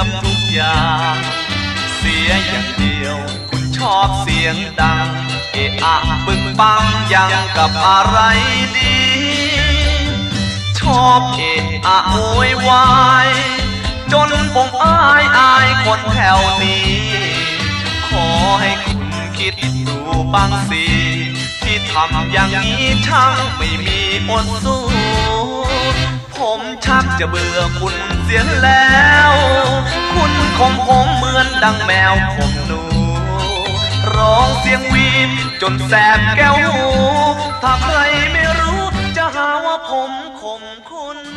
บทุกอย่างเสียอย่างเดียวคุณชอบเสียงดังเอะอะปึงปังยังกับอะไรดีชอบเอะอะโวยวายจนผมอายคนแถวนี้ขอให้คุณคิดดูบ้างสิที่ทำอย่างนี้ช่างไม่มีอดสู้ผมชักจะเบื่อคุณเสียแล้วคุณของผมเหมือนดังแมวผมหนูร้องเสียงวีดจนแสบแก้วหูถ้าใครไม่รู้จะหาว่าผมข่มคุณ